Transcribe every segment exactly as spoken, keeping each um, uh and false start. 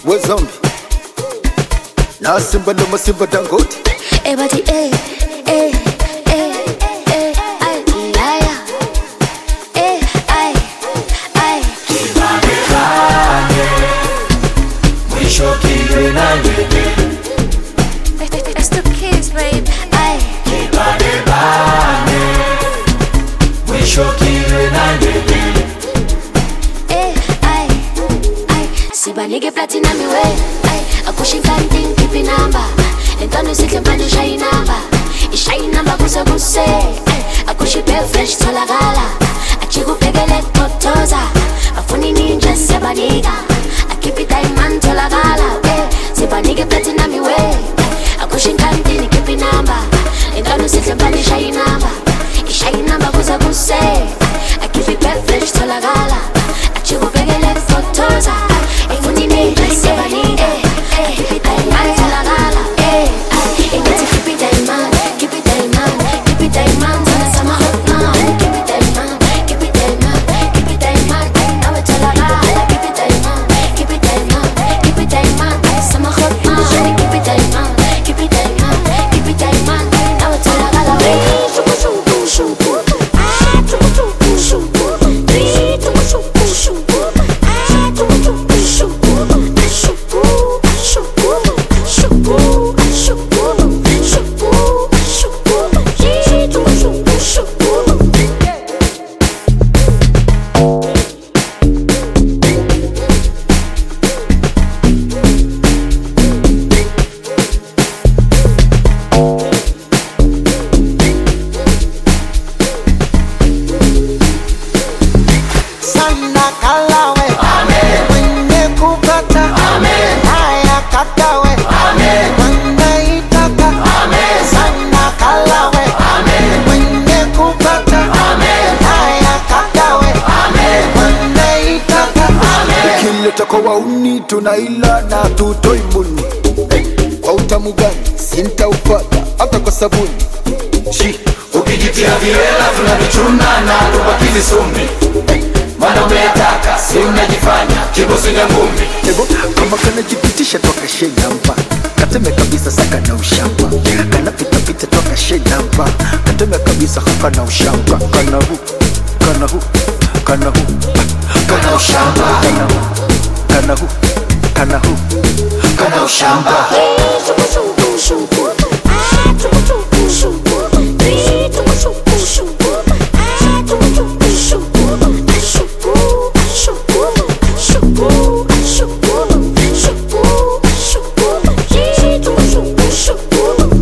we zombie na simba ndo masimba Dangote. Eh bati eh eh eh eh ay laya eh ay ay kibane bane mwisho kiwe na nyebe. It's the kids, babe. Ay Kibane bane mwisho kiwe na nyebe. eh ay ay sibanike platinum we ay akushinkanting kipi number lentano sihle manje shay number ishay number kuse kuse ay akushipe fresh tholakala achikubhekele kotoza afuni ninja sebanika akipi diamond tholakala eh sibanike platinum we akushinkanting kipi number lentano sihle manje shay number ishay number kuse kuse akipi fresh tholakala achikubhekele kotoza afuni ninja sebanika keep it diamond, tholakala. Eh, eh, keep it diamond, keep it diamond, keep it diamond. Sama hot man, keep it diamond, keep it diamond, keep it diamond. Now it's tholakala. Keep it diamond, keep it diamond, keep it diamond. Sama hot man, keep it diamond, keep it diamond, keep it diamond. Now it's tholakala. Shuku shuku shuku, ah shuku shuku shuku, three shuku shuku shuku, ah shuku shuku shuku, shuku. Kwa wauni tunaila na tutoi muni kwa utamu gani sintaupata hata kwa sabuni Shi ukijitia viwela tunavichuna na tubakizi sumbi. Mana umetaka si unajifanya kibosi na ngumbi. Ebo kama kana jipitisha toka shenamba kateme kabisa saka na ushamba kana pita pita toka shenamba kateme kabisa haka na ushamba kana hu kana hu kana hu Kana ushamba kana hu kana hu kana hu kana ushamba. Shuku shuku shuku, ah shuku shuku shuku, three shuku shuku shuku, ah shuku shuku shuku, shuku shuku shuku shuku shuku shuku, three shuku shuku shuku.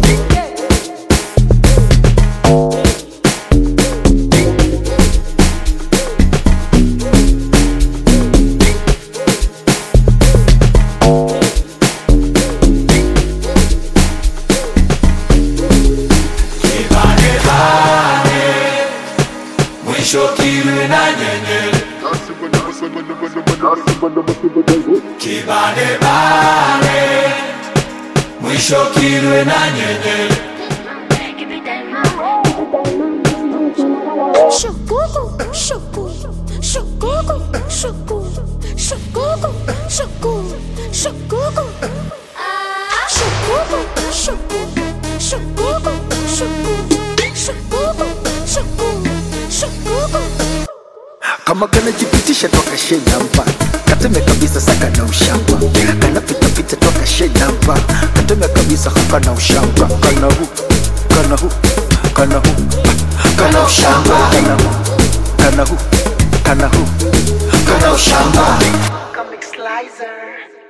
Mwisho kiwe na nyenye. Kibane bane mwisho kiwe na nyenye. Shukuku, shuku, shukuku, shuku, shukuku, shuku, shukuku. Shukuku, shuku, shukuku, shuku, shukuku, shuku, shukuku. kama kana jipitisha toka shenamba kateme kabisa saka na ushamba kana pita pita toka shenamba kateme kabisa haka na ushamba kana hu kana hu kana hu Kana ushamba kana hu kana hu kana hu kana ushamba. Comic Slicer.